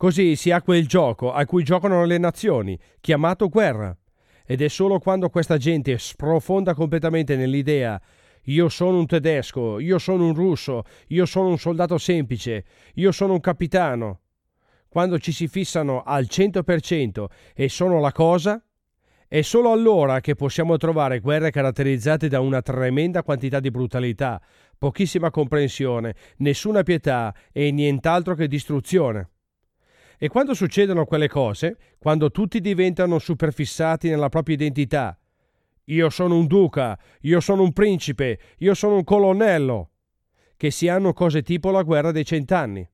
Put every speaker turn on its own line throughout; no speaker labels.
Così si ha quel gioco a cui giocano le nazioni, chiamato guerra. Ed è solo quando questa gente sprofonda completamente nell'idea io sono un tedesco, io sono un russo, io sono un soldato semplice, io sono un capitano. Quando ci si fissano al 100% e sono la cosa, è solo allora che possiamo trovare guerre caratterizzate da una tremenda quantità di brutalità, pochissima comprensione, nessuna pietà e nient'altro che distruzione. E quando succedono quelle cose, quando tutti diventano superfissati nella propria identità, io sono un duca, io sono un principe, io sono un colonnello, che si hanno cose tipo la guerra dei 100 anni.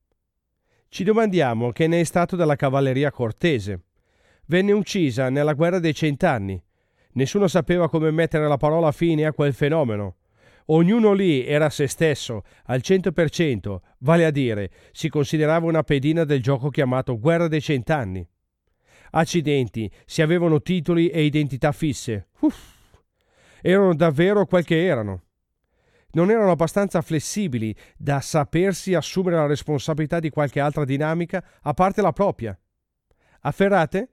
Ci domandiamo che ne è stato della cavalleria cortese. Venne uccisa nella guerra dei 100 anni. Nessuno sapeva come mettere la parola fine a quel fenomeno. Ognuno lì era se stesso, al 100%, vale a dire, si considerava una pedina del gioco chiamato Guerra dei 100 anni. Accidenti, si avevano titoli e identità fisse. Erano davvero quel che erano. Non erano abbastanza flessibili da sapersi assumere la responsabilità di qualche altra dinamica a parte la propria. Afferrate?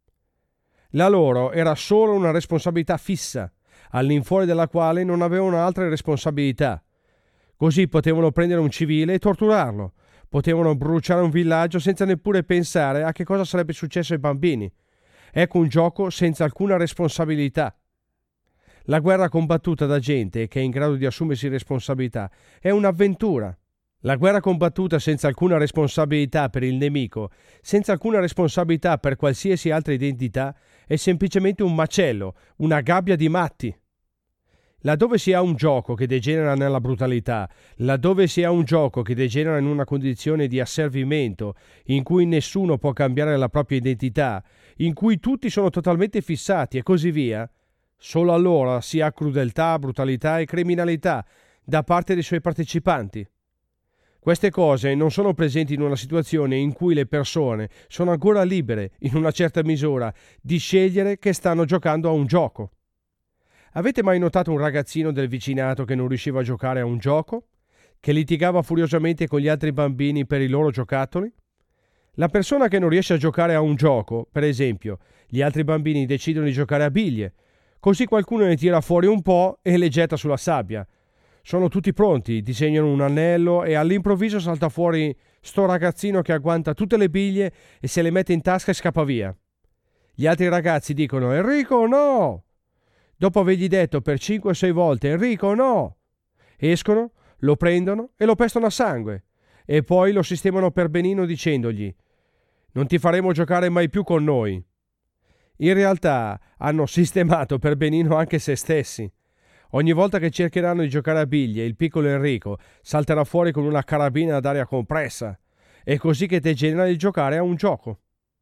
La loro era solo una responsabilità fissa, all'infuori della quale non avevano altre responsabilità. Così potevano prendere un civile e torturarlo. Potevano bruciare un villaggio senza neppure pensare a che cosa sarebbe successo ai bambini. Ecco un gioco senza alcuna responsabilità. La guerra combattuta da gente che è in grado di assumersi responsabilità è un'avventura. La guerra combattuta senza alcuna responsabilità per il nemico, senza alcuna responsabilità per qualsiasi altra identità, è semplicemente un macello, una gabbia di matti. Laddove si ha un gioco che degenera nella brutalità, laddove si ha un gioco che degenera in una condizione di asservimento, in cui nessuno può cambiare la propria identità, in cui tutti sono totalmente fissati e così via, solo allora si ha crudeltà, brutalità e criminalità da parte dei suoi partecipanti. Queste cose non sono presenti in una situazione in cui le persone sono ancora libere, in una certa misura, di scegliere che stanno giocando a un gioco. Avete mai notato un ragazzino del vicinato che non riusciva a giocare a un gioco? Che litigava furiosamente con gli altri bambini per i loro giocattoli? La persona che non riesce a giocare a un gioco, per esempio, gli altri bambini decidono di giocare a biglie, così qualcuno ne tira fuori un po' e le getta sulla sabbia. Sono tutti pronti, disegnano un anello e all'improvviso salta fuori sto ragazzino che agguanta tutte le biglie e se le mette in tasca e scappa via. Gli altri ragazzi dicono «Enrico, no!» Dopo avergli detto per 5 o 6 volte «Enrico, no!», escono, lo prendono e lo pestano a sangue e poi lo sistemano per benino dicendogli «Non ti faremo giocare mai più con noi». In realtà hanno sistemato per benino anche se stessi. Ogni volta che cercheranno di giocare a biglie, il piccolo Enrico salterà fuori con una carabina ad aria compressa. È così che degenera il giocare a un gioco.